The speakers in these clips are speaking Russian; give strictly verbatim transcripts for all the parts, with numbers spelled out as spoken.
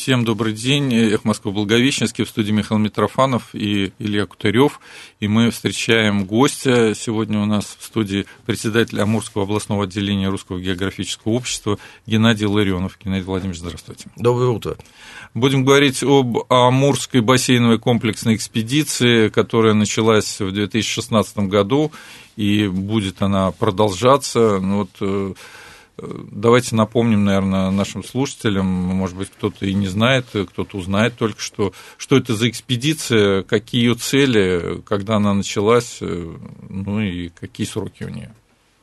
Всем добрый день. Эхо Москвы, Благовещенский, в студии Михаил Митрофанов и Илья Кутырёв. И мы встречаем гостя. Сегодня у нас в студии председатель Амурского областного отделения Русского географического общества Геннадий Ларионов. Геннадий Владимирович, здравствуйте. Доброе утро. Будем говорить об Амурской бассейновой комплексной экспедиции, которая началась в две тысячи шестнадцатом году, и будет она продолжаться. Ну, вот, давайте напомним, наверное, нашим слушателям, может быть, кто-то и не знает, кто-то узнает только, что, что это за экспедиция, какие ее цели, когда она началась, ну и какие сроки у нее.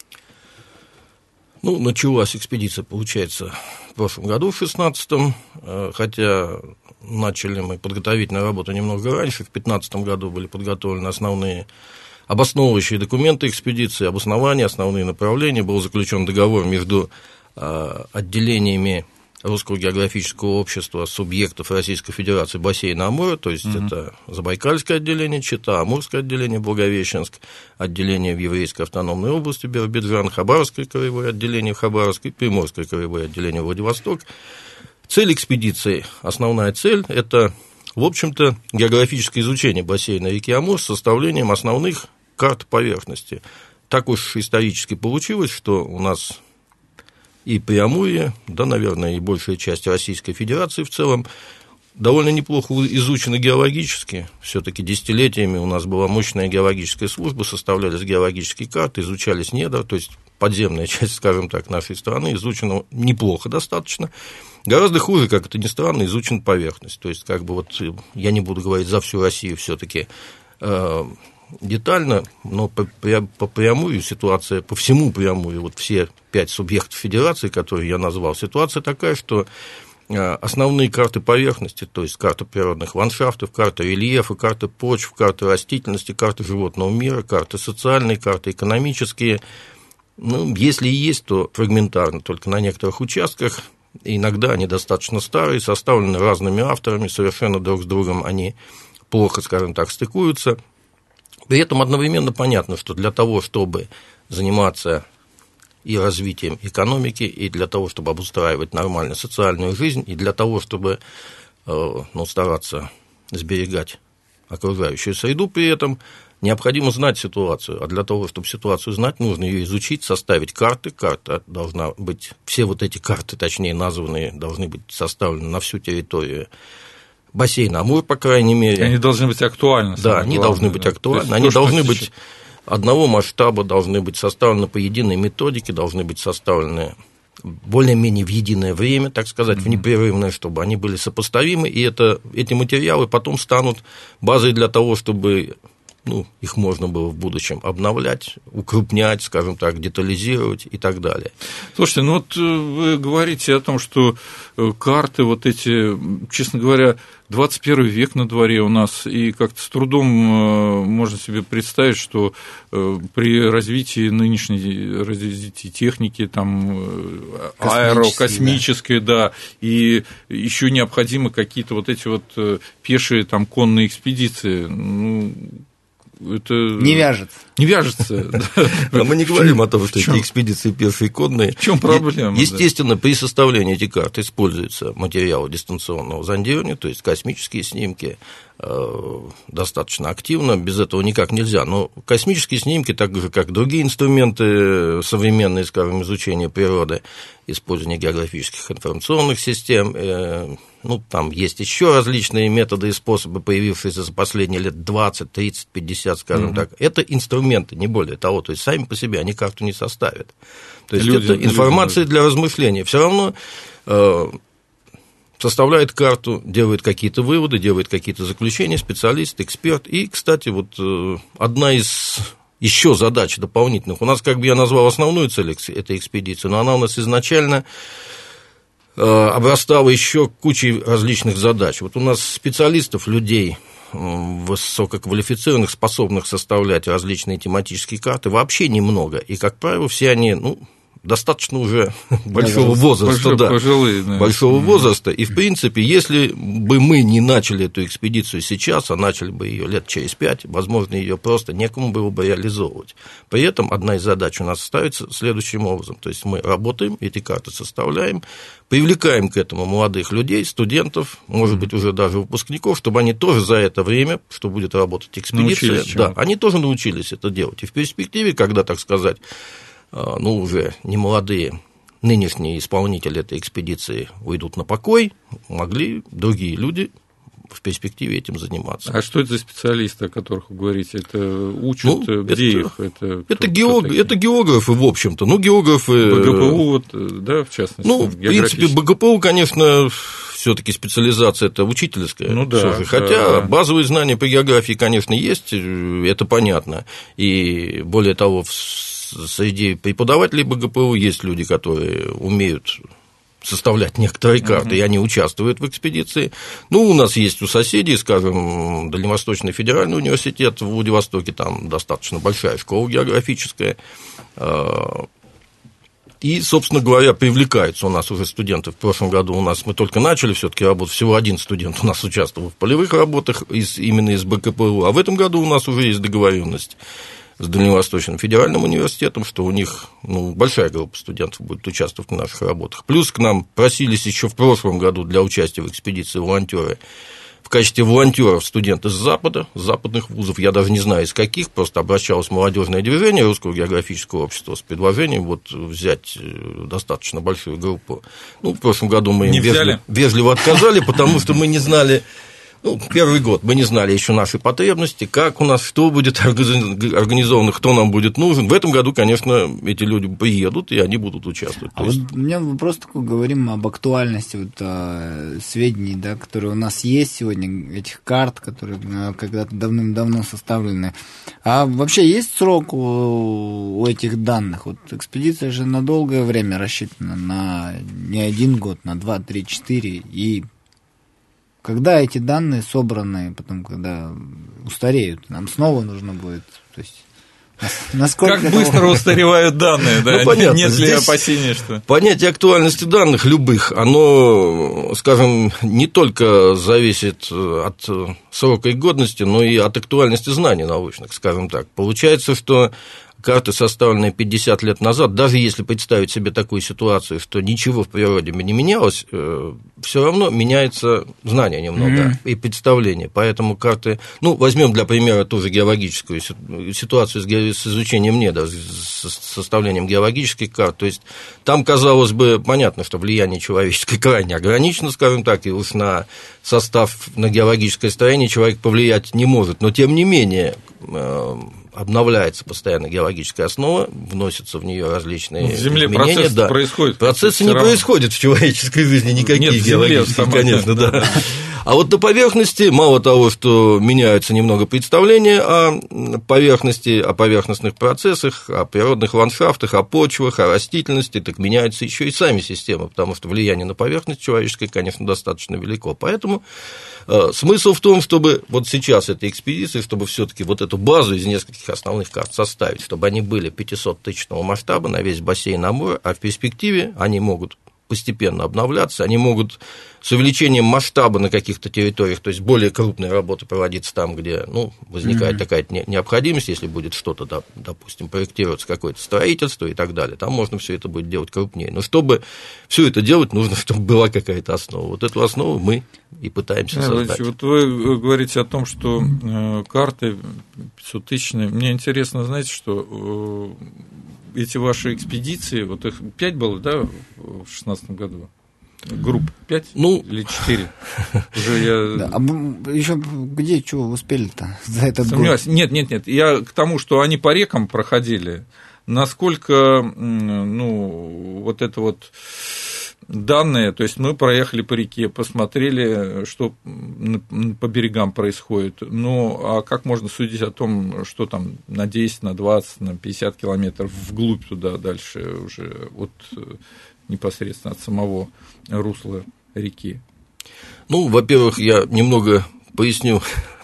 Ну, началась экспедиция, получается, в прошлом году, в шестнадцатом, хотя начали мы подготовительную работу немного раньше, в пятнадцатом году были подготовлены основные обосновывающие документы экспедиции, обоснования, основные направления. Был заключен договор между э, отделениями Русского географического общества субъектов Российской Федерации бассейна Амура, то есть mm-hmm. это Забайкальское отделение, Чита, Амурское отделение, Благовещенск, отделение в Еврейской автономной области, Биробиджан, Хабаровское краевое отделение в Хабаровске, Приморское краевое отделение Владивосток. Цель экспедиции, основная цель – это, в общем-то, географическое изучение бассейна реки Амур с составлением основных карт поверхности. Так уж исторически получилось, что у нас и Преамурье, да, наверное, и большая часть Российской Федерации в целом довольно неплохо изучены геологически. Все-таки десятилетиями у нас была мощная геологическая служба, составлялись геологические карты, изучались недра, то есть подземная часть, скажем так, нашей страны изучена неплохо достаточно. Гораздо хуже, как это ни странно, изучена поверхность. То есть, как бы вот я не буду говорить за всю Россию все-таки э, детально, но по, по Преамурью ситуация, по всему Преамурью, вот все пять субъектов федерации, которые я назвал, ситуация такая, что основные карты поверхности, то есть карта природных ландшафтов, карта рельефа, карта почв, карта растительности, карта животного мира, карты социальные, карты экономические, ну, если и есть, то фрагментарно, только на некоторых участках. Иногда они достаточно старые, составлены разными авторами, совершенно друг с другом они плохо, скажем так, стыкуются. При этом одновременно понятно, что для того, чтобы заниматься и развитием экономики, и для того, чтобы обустраивать нормально социальную жизнь, и для того, чтобы ну, стараться сберегать окружающую среду, при этом необходимо знать ситуацию, а для того, чтобы ситуацию знать, нужно ее изучить, составить карты. Карта должна быть, все вот эти карты, точнее названные, должны быть составлены на всю территорию бассейна Амур, по крайней мере. Они должны быть актуальны. Да, они главное, должны быть да. актуальны, они должны быть одного масштаба, должны быть составлены по единой методике, должны быть составлены более-менее в единое время, так сказать, mm-hmm. в непрерывное, чтобы они были сопоставимы, и это, эти материалы потом станут базой для того, чтобы ну, их можно было в будущем обновлять, укрупнять, скажем так, детализировать и так далее. Слушайте, ну вот вы говорите о том, что карты вот эти, честно говоря, двадцать первый век на дворе у нас, и как-то с трудом можно себе представить, что при развитии нынешней развитии техники, там, аэрокосмической, да. да, и еще необходимы какие-то вот эти вот пешие там конные экспедиции, ну, это... Не вяжется. Не вяжется. А мы не говорим о том, что эти экспедиции пешие конные. В чем проблема? Естественно, при составлении этих карт используются материалы дистанционного зондирования, то есть космические снимки, достаточно активно, без этого никак нельзя. Но космические снимки, так же, как другие инструменты современные, скажем, изучения природы, использование географических информационных систем, ну, там есть еще различные методы и способы, появившиеся за последние лет двадцать, тридцать, пятьдесят, скажем mm-hmm. так. Это инструменты, не более того, то есть сами по себе они карту не составят. То есть люди, это информация люди. Для размышления. Все равно э, составляет карту, делает какие-то выводы, делает какие-то заключения, специалист, эксперт. И, кстати, вот э, одна из еще задач дополнительных, у нас, как бы я назвал основную цель этой экспедиции, но она у нас изначально обрастала еще кучей различных задач. Вот у нас специалистов, людей высококвалифицированных, способных составлять различные тематические карты, вообще немного. И, как правило, все они, ну, достаточно уже большого возраста, да, пожилые, да. большого возраста, и, в принципе, если бы мы не начали эту экспедицию сейчас, а начали бы ее лет через пять, возможно, ее просто некому было бы реализовывать. При этом одна из задач у нас ставится следующим образом, то есть мы работаем, эти карты составляем, привлекаем к этому молодых людей, студентов, может быть, уже даже выпускников, чтобы они тоже за это время, что будет работать экспедиция, да, они тоже научились это делать. И в перспективе, когда, так сказать, ну, уже не молодые нынешние исполнители этой экспедиции уйдут на покой, могли другие люди в перспективе этим заниматься. А что это за специалисты, о которых вы говорите? Это учат, ну, где это, их? Это, это, геог... это географы, в общем-то. Ну, географы... БГПУ, вот, да, в частности? Ну, в принципе, БГПУ, конечно, все-таки специализация это учительская. Ну, да, хотя да. базовые знания по географии, конечно, есть, это понятно. И более того, в среди преподавателей БГПУ есть люди, которые умеют составлять некоторые карты, uh-huh. и они участвуют в экспедиции. Ну, у нас есть у соседей, скажем, Дальневосточный федеральный университет в Владивостоке, там достаточно большая школа географическая. И, собственно говоря, привлекаются у нас уже студенты. В прошлом году у нас мы только начали все-таки работать, всего один студент у нас участвовал в полевых работах из, именно из БКПУ, а в этом году у нас уже есть договоренность с Дальневосточным федеральным университетом, что у них, ну, большая группа студентов будет участвовать в наших работах. Плюс к нам просились еще в прошлом году для участия в экспедиции волонтеры. В качестве волонтеров студенты с Запада, с западных вузов, я даже не знаю из каких, просто обращалось молодежное движение Русского географического общества с предложением вот взять достаточно большую группу. Ну, в прошлом году мы им вежливо, вежливо отказали, потому что мы не знали. Ну, первый год мы не знали еще наши потребности, как у нас, что будет организовано, кто нам будет нужен. В этом году, конечно, эти люди приедут, и они будут участвовать. А есть... вот у меня вопрос такой, говорим об актуальности вот, а, сведений, да, которые у нас есть сегодня, этих карт, которые а, когда-то давным-давно составлены. А вообще есть срок у, у этих данных? Вот экспедиция же на долгое время рассчитана, на не один год, на два, три, четыре, и когда эти данные собраны, потом, когда устареют, нам снова нужно будет, то есть, насколько... Как быстро того... устаревают данные, да? Ну, понятно. Нет ли Здесь опасения, что... Понятие актуальности данных любых, оно, скажем, не только зависит от срока их годности, но и от актуальности знаний научных, скажем так. Получается, что карты, составленные пятьдесят лет назад, даже если представить себе такую ситуацию, что ничего в природе не менялось, все равно меняется знание немного mm-hmm. и представление. Поэтому карты, ну, возьмем для примера тоже геологическую ситуацию с изучением недр, с составлением геологических карт. То есть там, казалось бы, понятно, что влияние человеческое крайне ограничено, скажем так, и уж на состав, на геологическое строение человек повлиять не может. Но тем не менее обновляется постоянно геологическая основа, вносятся в нее различные в Земле изменения. Процессы да. происходят. Процессы не равно. происходят в человеческой жизни никакие. Нет, геологические, Земле, конечно, да. да. А вот на поверхности, мало того, что меняются немного представления о поверхности, о поверхностных процессах, о природных ландшафтах, о почвах, о растительности, так меняются еще и сами системы, потому что влияние на поверхность человеческое, конечно, достаточно велико. Поэтому э, смысл в том, чтобы вот сейчас этой экспедиции, чтобы все-таки вот эту базу из нескольких основных карт составить, чтобы они были пятисоттысячного масштаба на весь бассейн Амура, а в перспективе они могут постепенно обновляться, они могут с увеличением масштаба на каких-то территориях, то есть более крупные работы проводиться там, где, ну, возникает mm-hmm. такая необходимость, если будет что-то, допустим, проектироваться, какое-то строительство и так далее, там можно все это будет делать крупнее. Но чтобы все это делать, нужно, чтобы была какая-то основа. Вот эту основу мы и пытаемся да, создать. Вот вы говорите о том, что карты пятисоттысячные. Мне интересно, знаете, что эти ваши экспедиции, вот их пять было, да, в шестнадцатом году? Групп пять ну, или четыре? Уже я... Да, а еще где, что успели-то за этот Сомневаюсь. год? Нет, нет, нет. Я к тому, что они по рекам проходили, насколько, ну, вот это вот данные, то есть мы проехали по реке, посмотрели, что по берегам происходит. Ну, а как можно судить о том, что там на десять, на двадцать, на пятьдесят километров вглубь туда дальше уже от непосредственно от самого русла реки? Ну, во-первых, я немного поясню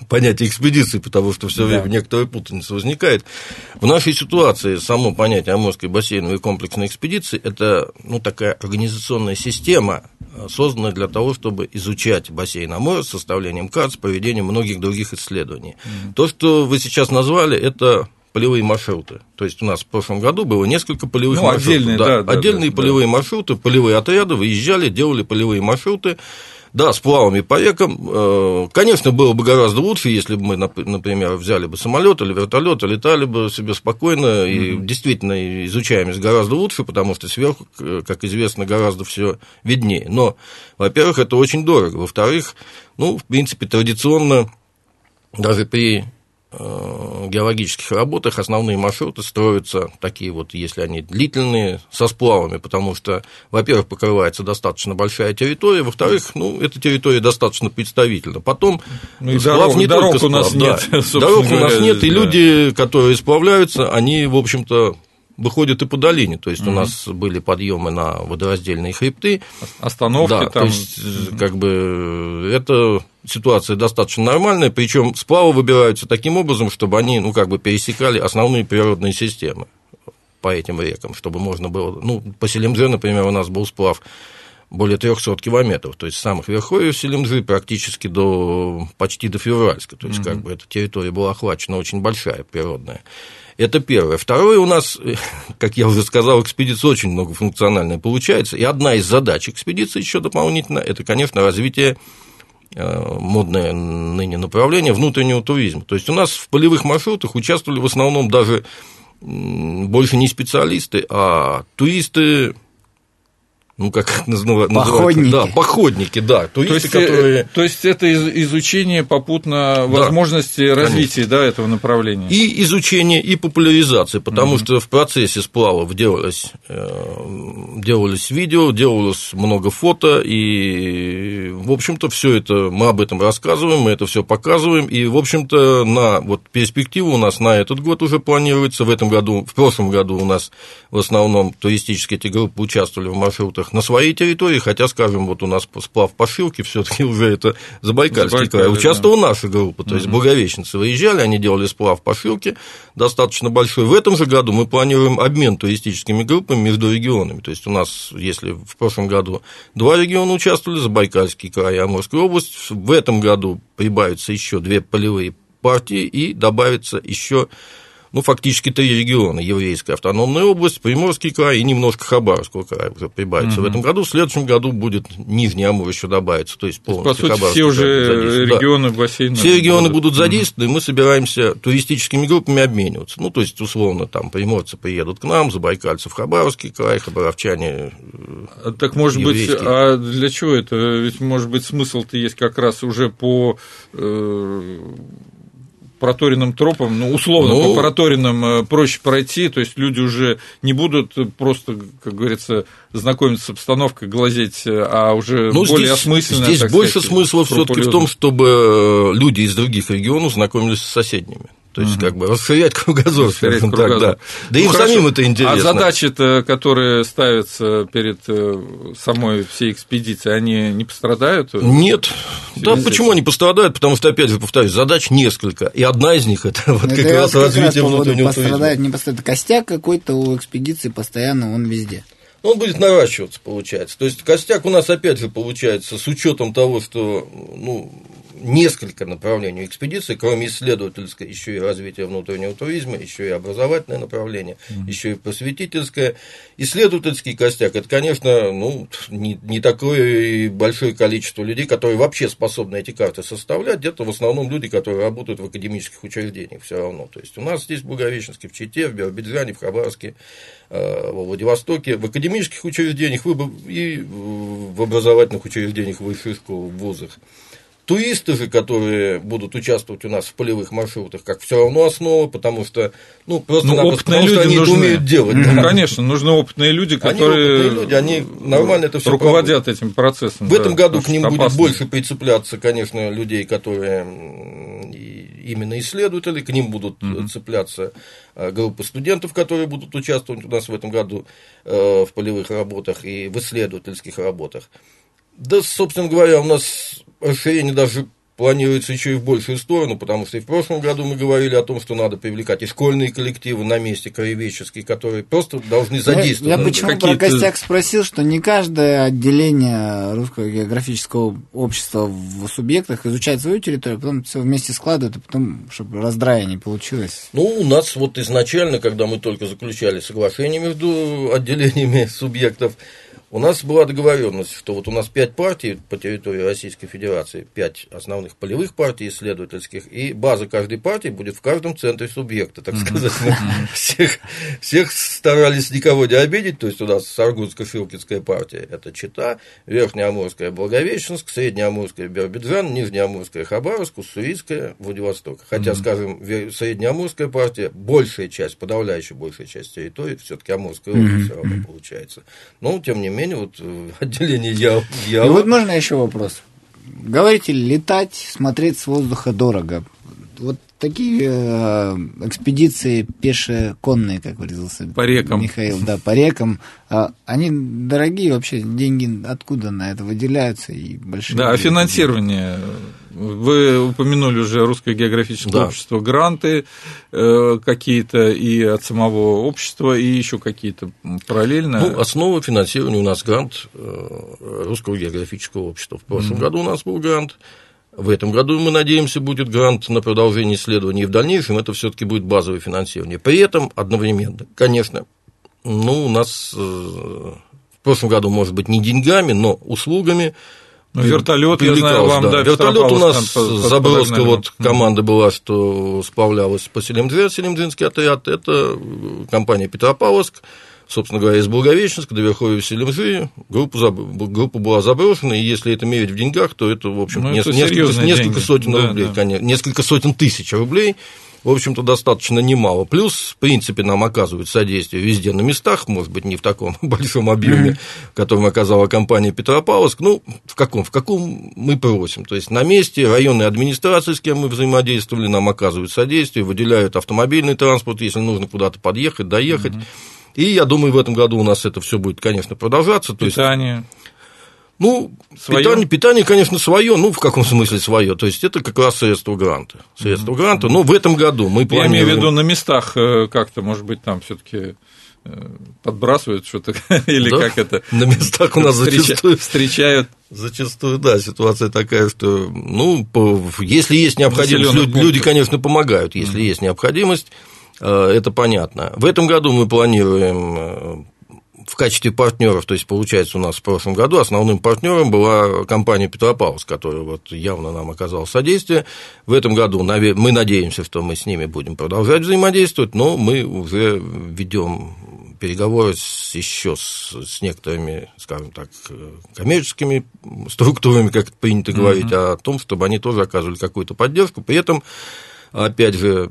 понятие экспедиции, потому что все время да. некоторая путаница возникает. В нашей ситуации само понятие Амурской бассейновой комплексной экспедиции – это ну, такая организационная система, созданная для того, чтобы изучать бассейн Амура с составлением карт, с проведением многих других исследований. Mm-hmm. То, что вы сейчас назвали, это полевые маршруты. То есть у нас в прошлом году было несколько полевых ну, маршрутов. Отдельные, да, да, отдельные да, полевые да. маршруты, полевые отряды выезжали, делали полевые маршруты. Да, с плавами по рекам. Конечно, было бы гораздо лучше, если бы мы, например, взяли бы самолет или вертолет, летали бы себе спокойно, и mm-hmm. действительно изучаемость гораздо лучше, потому что сверху, как известно, гораздо все виднее. Но, во-первых, это очень дорого. Во-вторых, ну, в принципе, традиционно даже при геологических работах основные маршруты строятся такие вот, если они длительные, со сплавами, потому что, во-первых, покрывается достаточно большая территория, во-вторых, ну, эта территория достаточно представительна. Потом ну, сплав дорог, не только сплав, у нас да, нет, дорог у нас нет, и да. люди, которые сплавляются, они, в общем-то, выходят и по долине, то есть, угу. у нас были подъемы на водораздельные хребты. Остановки да, там. То есть, угу. как бы, это ситуация достаточно нормальная, причем сплавы выбираются таким образом, чтобы они, ну, как бы, пересекали основные природные системы по этим рекам, чтобы можно было, ну, по Селимдже, например, у нас был сплав более трехсот километров, то есть, с самых верховьев Селимджи практически до, почти до Февральска, то есть, угу. как бы, эта территория была охвачена очень большая, природная. Это первое. Второе, у нас, как я уже сказал, экспедиция очень многофункциональная получается, и одна из задач экспедиции еще дополнительно – это, конечно, развитие, модное ныне направление, внутреннего туризма. То есть, у нас в полевых маршрутах участвовали в основном даже больше не специалисты, а туристы, ну, как называют? Походники. Да, походники, да. Туристы, то, есть, которые... то есть, это изучение попутно возможности да, развития да, этого направления. И изучение, и популяризация, потому угу. что в процессе сплавов делалось, делались видео, делалось много фото, и, в общем-то, все это мы об этом рассказываем, мы это все показываем, и, в общем-то, на вот перспективу у нас на этот год уже планируется. В этом году, в прошлом году у нас в основном туристические эти группы участвовали в маршрутах на своей территории, хотя, скажем, вот у нас сплав по Шилке, все-таки уже это Забайкальский край, участвовала да. наша группа, то есть угу. благовещенцы выезжали, они делали сплав по Шилке, достаточно большой. В этом же году мы планируем обмен туристическими группами между регионами, то есть у нас, если в прошлом году два региона участвовали, Забайкальский край и Амурская область, в этом году прибавится еще две полевые партии и добавится еще ну, фактически три региона: Еврейская автономная область, Приморский край и немножко Хабаровского края уже прибавится. Mm-hmm. В этом году, в следующем году будет Нижний Амур еще добавится, то есть полностью По сути, все уже регионы да. бассейна. Все регионы будут задействованы, mm-hmm. и мы собираемся туристическими группами обмениваться. Ну, то есть, условно, там приморцы приедут к нам, забайкальцы в Хабаровский край, хабаровчане. Так, может еврейский. Быть, а для чего это? Ведь, может быть, смысл-то есть как раз уже по проторенным тропам, ну, условно, ну, по проторенным проще пройти, то есть люди уже не будут просто, как говорится, знакомиться с обстановкой, глазеть, а уже ну, более здесь, осмысленно. Здесь так больше сказать, смысла все-таки в том, чтобы люди из других регионов знакомились с соседними. То есть, угу. как бы расширять кругозор, скажем так, да. Да ну, им хорошо. Самим это интересно. А задачи-то, которые ставятся перед самой всей экспедицией, они не пострадают? Нет. Да, почему они пострадают? Потому что, опять же, повторюсь, задач несколько. И одна из них – это вот как раз развитие внутреннего туризма. Пострадает, не пострадает. Костяк какой-то у экспедиции постоянно, он везде. Он будет наращиваться, получается. То есть, костяк у нас, опять же, получается, с учетом того, что, ну, несколько направлений экспедиции, кроме исследовательской, еще и развития внутреннего туризма, еще и образовательное направление, mm-hmm. еще и просветительское. Исследовательский костяк – это, конечно, ну, не, не такое большое количество людей, которые вообще способны эти карты составлять, где-то в основном люди, которые работают в академических учреждениях все равно. То есть, у нас здесь в Благовещенске, в Чите, в Биробиджане, в Хабаровске, во Владивостоке, в академических учреждениях и в образовательных учреждениях высших школ, в вузах. Туристы же, которые будут участвовать у нас в полевых маршрутах, как все равно основа, потому что, ну, просто ну, опытные люди они нужны. Это умеют делать. Ну, да. Конечно, нужны опытные люди, которые они, опытные люди, они нормально это все руководят проводят. Этим процессом. В да, этом году к ним опасно. Будет больше прицепляться, конечно, людей, которые именно исследователи, к ним будут mm-hmm. цепляться группы студентов, которые будут участвовать у нас в этом году в полевых работах и в исследовательских работах. Да, собственно говоря, у нас расширение даже планируется еще и в большую сторону, потому что и в прошлом году мы говорили о том, что надо привлекать и школьные коллективы на месте краеведческие, которые просто должны задействовать. Я, я почему про Костяк спросил, что не каждое отделение Русского географического общества в субъектах изучает свою территорию, потом все вместе складывают, и потом, чтобы раздрая не получилось. Ну, у нас вот изначально, когда мы только заключали соглашение между отделениями субъектов, у нас была договоренность, что вот у нас пять партий по территории Российской Федерации, пять основных полевых партий исследовательских, и база каждой партии будет в каждом центре субъекта, так сказать. Мы всех, всех старались никого не обидеть, то есть у нас Саргутско-Шилкинская партия – это Чита, Верхнеамурская – Благовещенск, Среднеамурская – Биробиджан, Нижнеамурская – Хабаровск, Уссурийская – Владивосток. Хотя, скажем, Среднеамурская партия, большая часть, подавляющая большая часть территории, все-таки Амурская область все равно получается. Но, тем не менее, вот отделение Ява. И вот можно еще вопрос. Говорите, летать, смотреть с воздуха дорого. Вот такие э, экспедиции пешеконные, как выразился по рекам. Михаил, да, по рекам, э, они дорогие вообще, деньги откуда на это выделяются и большие. Да, а финансирование. Вы упомянули уже Русское географическое да. общество, гранты э, какие-то и от самого общества, и еще какие-то параллельно. Ну, основа финансирования у нас грант э, Русского географического общества. В прошлом mm-hmm. году у нас был грант. В этом году, мы надеемся, будет грант на продолжение исследований, и в дальнейшем это все-таки будет базовое финансирование. При этом одновременно, конечно, ну, у нас э, в прошлом году, может быть, не деньгами, но услугами. Ну, вертолет, я знаю, вам, да, да вертолет у нас заброска, вот команда была, что сплавлялась по Селимджи, Селимджинский отряд, это компания Петропавловск, собственно говоря, из Благовещенска до Верховья Селимжи, группа, группа была заброшена, и если это мерить в деньгах, то это, в общем, ну, это несколько, несколько сотен да, рублей, да. Конечно, несколько сотен тысяч рублей, в общем-то, достаточно немало. Плюс, в принципе, нам оказывают содействие везде на местах, может быть, не в таком большом объеме, в котором оказала компания Петропавловск, ну, в каком, в каком мы просим. То есть, на месте районные администрации, с кем мы взаимодействовали, нам оказывают содействие, выделяют автомобильный транспорт, если нужно куда-то подъехать, доехать. И я думаю, в этом году у нас это все будет, конечно, продолжаться. Питание. То есть, ну, питание, питание, конечно, свое, ну, в каком смысле свое? То есть, это как раз средства гранта. Средства mm-hmm. гранта, но в этом году мы планируем. Я имею в виду на местах как-то, может быть, там все-таки подбрасывают что-то, или да? Как это? На местах у нас зачастую встречают. Зачастую, да, ситуация такая, что, ну, если есть необходимость, люди, люди, конечно, помогают, если mm-hmm. есть необходимость, это понятно. В этом году мы планируем в качестве партнеров, то есть, получается, у нас в прошлом году основным партнером была компания Петропавловск, которая вот явно нам оказала содействие. В этом году мы надеемся, что мы с ними будем продолжать взаимодействовать, но мы уже ведем переговоры с, еще с, с некоторыми, скажем так, коммерческими структурами, как это принято говорить, mm-hmm. о том, чтобы они тоже оказывали какую-то поддержку. При этом, опять же,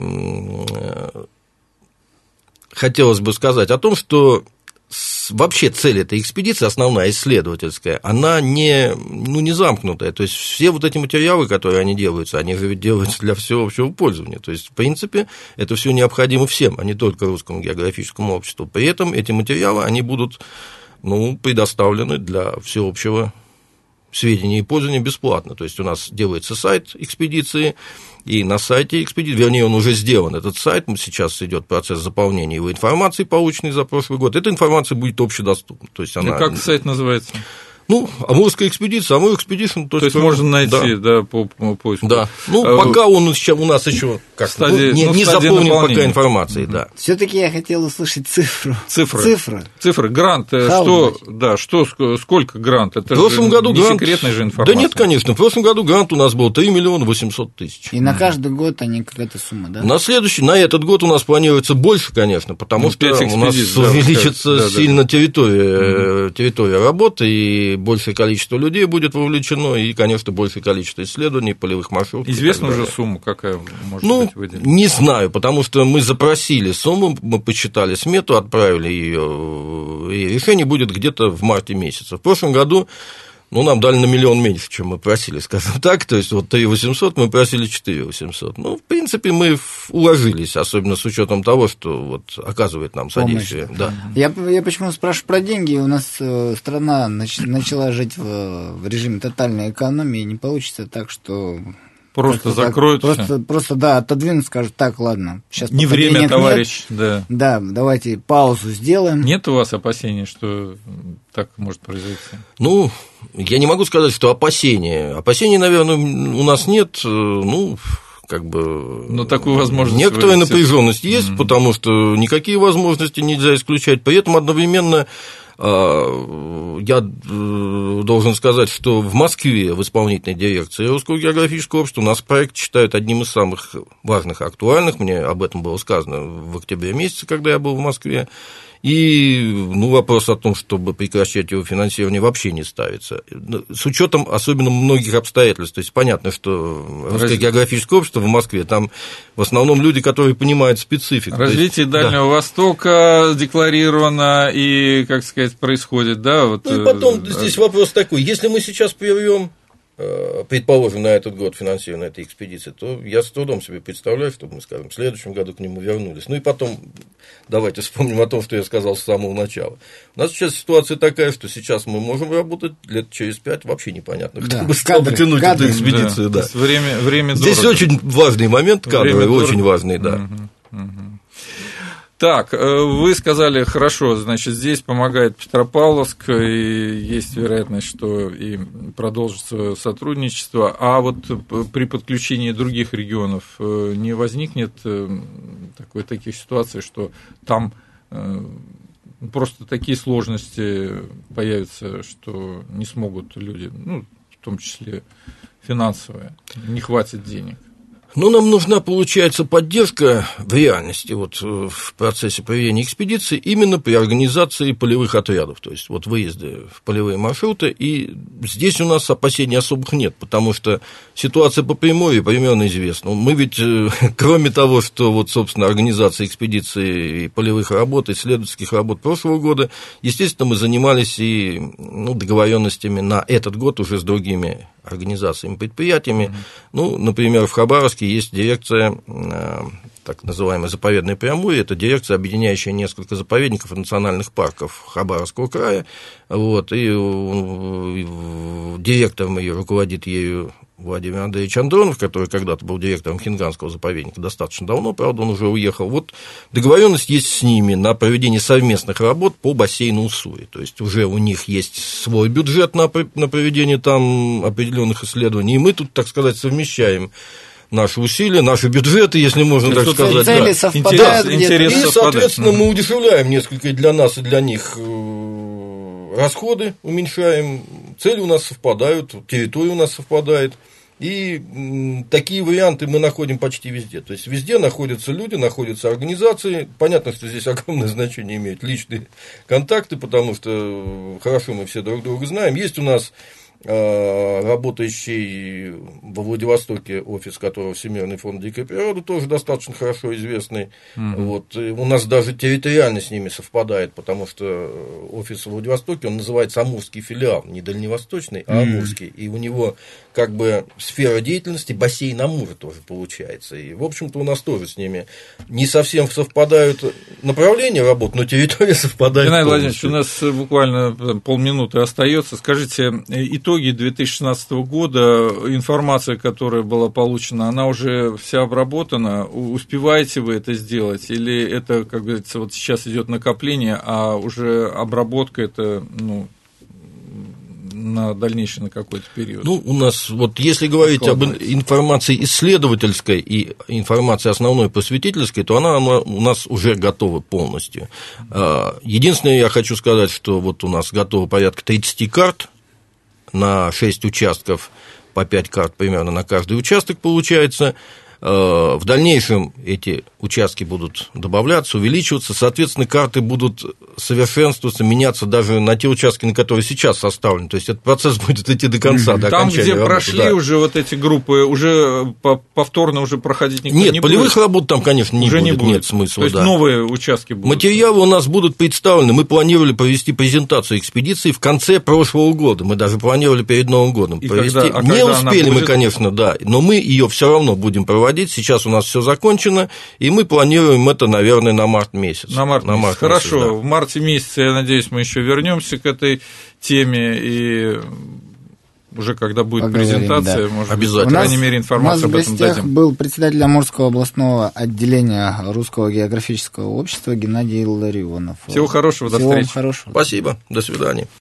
хотелось бы сказать о том, что вообще цель этой экспедиции, основная исследовательская, она не, ну, не замкнутая. То есть, все вот эти материалы, которые они делаются, они же ведь делаются для всеобщего пользования. То есть, в принципе, это все необходимо всем, а не только Русскому географическому обществу. При этом эти материалы, они будут, ну, предоставлены для всеобщего сведения и пользования бесплатно. То есть, у нас делается сайт экспедиции, и на сайте экспедиции, вернее, он уже сделан, этот сайт, сейчас идет процесс заполнения его информации, полученной за прошлый год, эта информация будет общедоступна. То есть, она... И как сайт называется? Ну, Амурская экспедиция, Амур экспедишн. То есть, можно найти, да, да по, по поиску. Да, ну, а, пока он у нас еще как стадии, не, ну, не заполнен пока информацией, mm-hmm. да. Все-таки я хотел услышать цифру. Цифры. Цифры. Цифры. Грант, что, да, что, сколько грант? Это в прошлом же году не грант... секретная же информация. Да нет, конечно, в прошлом году грант у нас был три миллиона восемьсот тысяч. И на каждый год они какая-то сумма, да? На следующий, на этот год у нас планируется больше, конечно, потому ну, что у нас да, увеличится да, сильно да. территория, mm-hmm. территория работы, и большее количество людей будет вовлечено, и, конечно, большее количество исследований, полевых маршрутов. Известна уже сумма, какая может ну, быть выделена? Не знаю, потому что мы запросили сумму, мы посчитали смету, отправили ее, и решение будет где-то в марте месяце. В прошлом году, ну, нам дали на миллион меньше, чем мы просили, скажем так, то есть, вот три восемьсот, мы просили четыре восемьсот. Ну, в принципе, мы уложились, особенно с учетом того, что вот оказывает нам содействие. Да. Я, я почему спрашиваю про деньги, у нас страна нач, начала жить в, в режиме тотальной экономии, не получится так, что Просто закроют так, просто, просто, да, отодвинут, скажут, так, ладно, сейчас не время, товарищ, нет, да. Да, давайте паузу сделаем. Нет у вас опасений, что так может произойти? Ну, я не могу сказать, что опасения. Опасений, наверное, у нас нет, ну, как бы… Но такую возможность… Некоторая напряженность есть, mm-hmm. потому что никакие возможности нельзя исключать, при этом одновременно… Я должен сказать, что в Москве, в исполнительной дирекции Русского географического общества, у нас проект считают одним из самых важных и актуальных. Мне об этом было сказано в октябре месяце, когда я был в Москве. И ну, вопрос о том, чтобы прекращать его финансирование, вообще не ставится. С учетом особенно многих обстоятельств. То есть понятно, что Русское Раз... географическое общество в Москве, там в основном люди, которые понимают специфику. Развитие есть, Дальнего да. Востока декларировано и, как сказать, происходит, да? Вот... Ну и потом здесь вопрос такой: если мы сейчас прервем, предположим, на этот год финансирование этой экспедиции, то я с трудом себе представляю, чтобы мы, скажем, в следующем году к нему вернулись. Ну и потом давайте вспомним о том, что я сказал с самого начала. У нас сейчас ситуация такая, что сейчас мы можем работать, лет через пять вообще непонятно, кто да. бы стал кадры, потянуть кадры. Эту экспедицию. Да. Да. Время, время здесь дорого. Очень важный момент, кадровый, очень важный, да. Угу, угу. Так, вы сказали, хорошо, значит, здесь помогает Петропавловск, и есть вероятность, что и продолжится сотрудничество, а вот при подключении других регионов не возникнет такой, таких ситуаций, что там просто такие сложности появятся, что не смогут люди, ну, в том числе финансовые, не хватит денег? Ну, нам нужна, получается, поддержка в реальности, вот в процессе проведения экспедиции, именно при организации полевых отрядов, то есть вот выезды в полевые маршруты, и здесь у нас опасений особых нет, потому что ситуация по Приморью примерно известна. Мы ведь, кроме того, что вот, собственно, организация экспедиции и полевых работ, исследовательских работ прошлого года, естественно, мы занимались и ну, договоренностями на этот год уже с другими организациями, предприятиями. Mm-hmm. Ну, например, в Хабаровске есть дирекция, так называемая заповедная Преамурье, это дирекция, объединяющая несколько заповедников и национальных парков Хабаровского края, вот, и директором ее руководит ею Владимир Андреевич Андронов, который когда-то был директором Хинганского заповедника, достаточно давно, правда, он уже уехал. Вот договоренность есть с ними на проведение совместных работ по бассейну Уссури. То есть уже у них есть свой бюджет на, на проведение там определенных исследований, и мы тут, так сказать, совмещаем наши усилия, наши бюджеты, если можно так сказать. Цели да. совпадают. Да. И, соответственно, мы удешевляем несколько и для нас, и для них расходы уменьшаем, цели у нас совпадают, территория у нас совпадает. И такие варианты мы находим почти везде. То есть везде находятся люди, находятся организации. Понятно, что здесь огромное значение имеют личные контакты, потому что хорошо мы все друг друга знаем. Есть у нас работающий во Владивостоке офис, которого Всемирный фонд дикой природы, тоже достаточно хорошо известный. Mm-hmm. Вот, у нас даже территориально с ними совпадает, потому что офис во Владивостоке, он называется Амурский филиал, не дальневосточный, а Амурский. Mm-hmm. И у него как бы сфера деятельности бассейн Амура тоже получается. И, в общем-то, у нас тоже с ними не совсем совпадают направления работы, но территория совпадает. Геннадий Владимирович, у нас буквально полминуты остается. Скажите, итоги две тысячи шестнадцатого года, информация, которая была получена, она уже вся обработана. Успеваете вы это сделать? Или это, как говорится, вот сейчас идет накопление, а уже обработка это, ну, на дальнейший, на какой-то период? Ну, у нас, вот если говорить об информации исследовательской и информации основной просветительской, то она, она у нас уже готова полностью. Единственное, я хочу сказать, что вот у нас готово порядка тридцати карт на шесть участков, по пять карт примерно на каждый участок получается. В дальнейшем эти участки будут добавляться, увеличиваться, соответственно, карты будут совершенствоваться, меняться даже на те участки, на которые сейчас составлены. То есть этот процесс будет идти до конца, до там, окончания где работы, прошли да. уже вот эти группы, уже повторно уже проходить никто нет, не будет? Нет, полевых работ там, конечно, не, уже будет, не будет, нет смысла. То есть да. новые участки будут? Материалы у нас будут представлены, мы планировали провести презентацию экспедиции в конце прошлого года, мы даже планировали перед Новым годом И провести. Когда, а не успели будет... мы, конечно, да, но мы ее все равно будем проводить, сейчас у нас все закончено, и мы планируем это, наверное, на март месяц. На март, на март месяц. Хорошо, месяц, да. В марте месяце, я надеюсь, мы еще вернемся к этой теме и уже когда будет Поговорим, презентация, да. может Обязательно. быть, по крайней мере, информацию об этом дадим. У нас в гостях дадим. был председатель Амурского областного отделения Русского географического общества Геннадий Илларионов. Всего хорошего, Всего до встречи. хорошего. Спасибо, до свидания.